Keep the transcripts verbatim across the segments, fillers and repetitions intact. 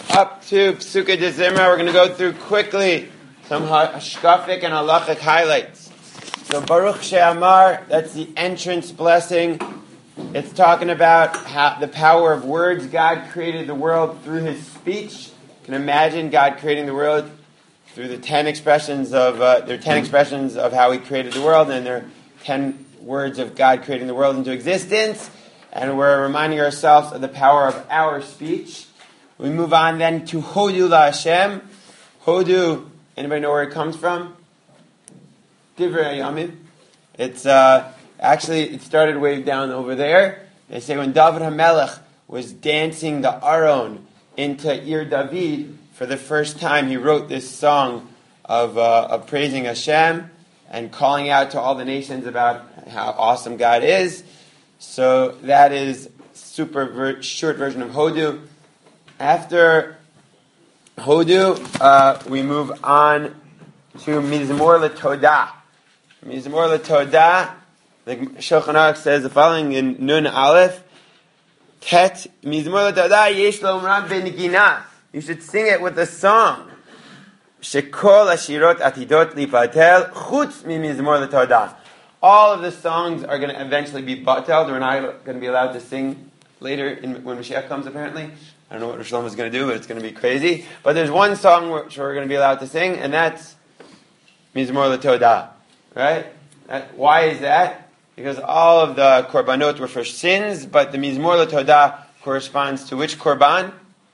up to Psukei de Zimra. We're going to go through quickly some hashkafic and halachic highlights. So Baruch She'amar, that's the entrance blessing. It's talking about how the power of words. God created the world through His speech. You can imagine God creating the world through the ten expressions of uh, there are ten expressions of how He created the world, and there are ten words of God creating the world into existence. And we're reminding ourselves of the power of our speech. We move on then to Hodu La Hashem. Hodu, anybody know where it comes from? Divrei Hayamim. It's uh, actually, it started way down over there. They say when David HaMelech was dancing the Aron into Ir David, for the first time he wrote this song of, uh, of praising Hashem and calling out to all the nations about how awesome God is. So that is super ver- short version of Hodu. After Hodu, uh, we move on to Mizmor LeTodah. Mizmor LeTodah, the Shulchan Aruch says the following in Nun Aleph, Tet Mizmor LeTodah yesh lo umram benigina. You should sing it with a song. Shekol ashirot atidot lipatel chutz mi Mizmor LeTodah. All of the songs are going to eventually be batel. We're not going to be allowed to sing later in, when Mashiach comes, apparently. I don't know what Rosh Hashanah is going to do, but it's going to be crazy. But there's one song which we're going to be allowed to sing, and that's Mizmor LeTodah. Right? That, why is that? Because all of the korbanot were for sins, but the Mizmor LeTodah corresponds to which korban?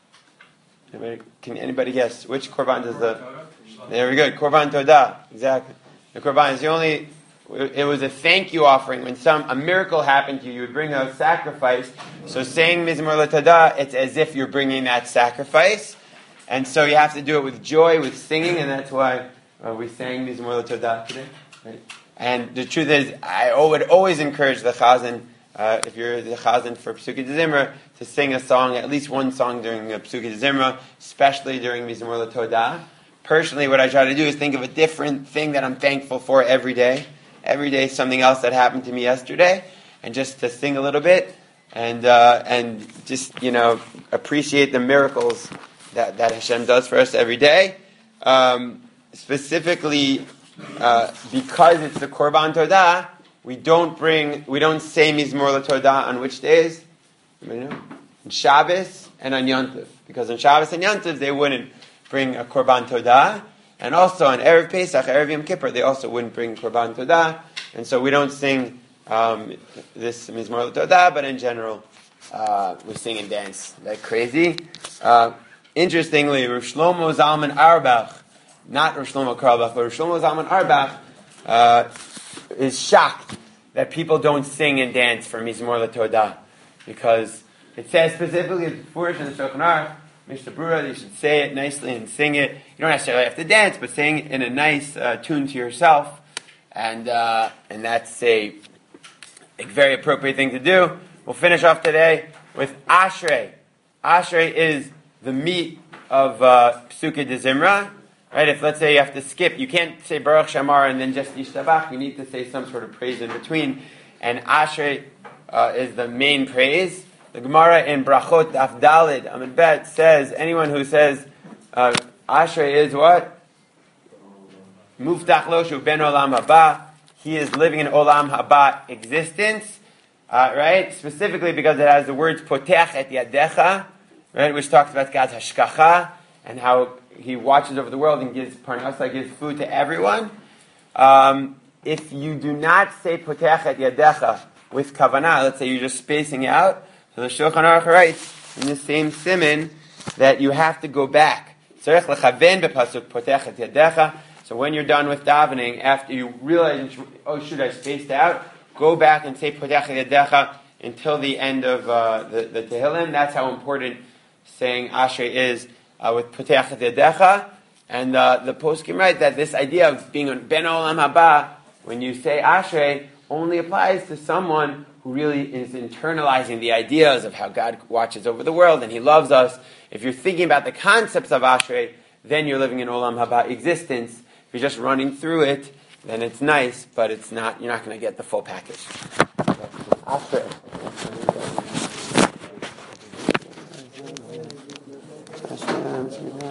Anybody, can anybody guess? Which korban does the... There we go. Korban Todah. Exactly. The korban is the only... It was a thank you offering. When some a miracle happened to you, you would bring a sacrifice. So saying Mizmor LeTodah, it's as if you're bringing that sacrifice. And so you have to do it with joy, with singing, and that's why uh, we sang Mizmor LeTodah today. Right? And the truth is, I would always encourage the chazan, uh, if you're the chazan for Psukei de Zimra, to sing a song, at least one song during uh, Psukei de Zimra, especially during Mizmor LeTodah. Personally, what I try to do is think of a different thing that I'm thankful for every day. Every day, something else that happened to me yesterday, and just to sing a little bit, and uh, and just you know appreciate the miracles that, that Hashem does for us every day. Um, specifically, uh, because it's the Korban Todah, we don't bring, we don't say Mizmor LeTodah on which days? Anybody know? On Shabbos and on Yom Tov, because on Shabbos and Yom Tov they wouldn't bring a Korban Todah. And also on Erev Pesach, Erev Yom Kippur, they also wouldn't bring Korban Todah. And so we don't sing um, this Mizmor LeTodah, but in general, uh, we sing and dance like crazy. Uh, interestingly, Rosh Shlomo Zalman Auerbach, not Rosh Shlomo Carlebach, but Rosh Shlomo Zalman Auerbach, uh, is shocked that people don't sing and dance for Mizmor LeTodah. Because it says specifically, it's Furish in the Shulchan Aruch, Mishnah Berurah, you should say it nicely and sing it. You don't necessarily have to dance, but sing in a nice uh, tune to yourself. And uh, and that's a, a very appropriate thing to do. We'll finish off today with Ashrei. Ashrei is the meat of uh, Psukei de Zimra. Right? If let's say you have to skip, you can't say Baruch She'amar and then just Yishtabach. You need to say some sort of praise in between. And Ashrei uh, is the main praise. The Gemara in Brachot Daf Dalid Amud Bet says anyone who says uh, Ashrei is what? Muftach lo shu ben olam haba. He is living in olam haba existence, uh, right? Specifically because it has the words potech et yadecha, right, which talks about God's hashkacha and how He watches over the world and gives parnasa, gives food to everyone. Um, if you do not say potech et yadecha with kavanah, let's say you're just spacing out. So the Shulchan Aruch writes in the same siman that you have to go back. So when you're done with davening, after you realize, oh, shoot, I spaced out, go back and say potech yadecha until the end of uh, the, the Tehillim. That's how important saying Ashrei is uh, with potech yadecha. And uh, the poskim write that this idea of being on ben olam haba, when you say Ashrei, only applies to someone who really is internalizing the ideas of how God watches over the world and He loves us. If you're thinking about the concepts of Ashrei, then you're living in Olam Haba existence. If you're just running through it, then it's nice, but it's not. You're not going to get the full package. Ashrei. Hashem.